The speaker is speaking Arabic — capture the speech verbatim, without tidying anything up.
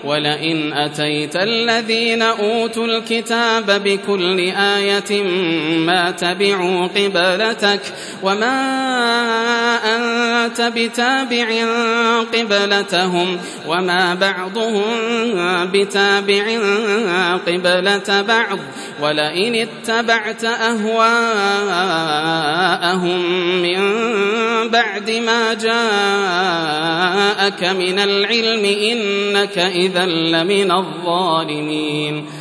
ولئن أتيت الذين أوتوا الكتاب بكل آية ما تبعوا قبلتك وما أنت بتابع قبلتهم وما بعضهم بتابع قبلة بعض ولئن اتبعت أهواءهم من بعد ما جاءك من العلم إنك إذا لمن الظالمين